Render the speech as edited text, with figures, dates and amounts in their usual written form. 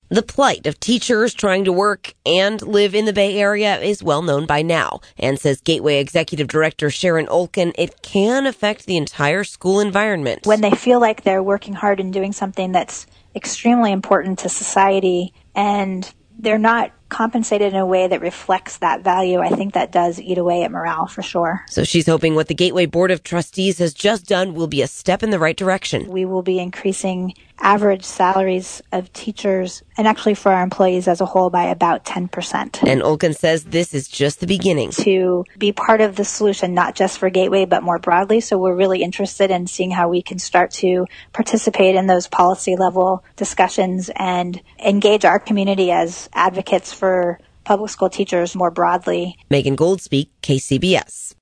The plight of teachers trying to work and live in the Bay Area is well known by now, and says Gateway Executive Director Sharon Olken, it can affect the entire school environment. When they feel like they're working hard and doing something that's extremely important to society and they're not compensated in a way that reflects that value, I think that does eat away at morale for sure. So she's hoping what the Gateway Board of Trustees has just done will be a step in the right direction. We will be increasing average salaries of teachers and actually for our employees as a whole by about 10%. And Olken says this is just the beginning. To be part of the solution, not just for Gateway, but more broadly. So we're really interested in seeing how we can start to participate in those policy level discussions and engage our community as advocates for public school teachers more broadly. Megan Goldspeak, KCBS.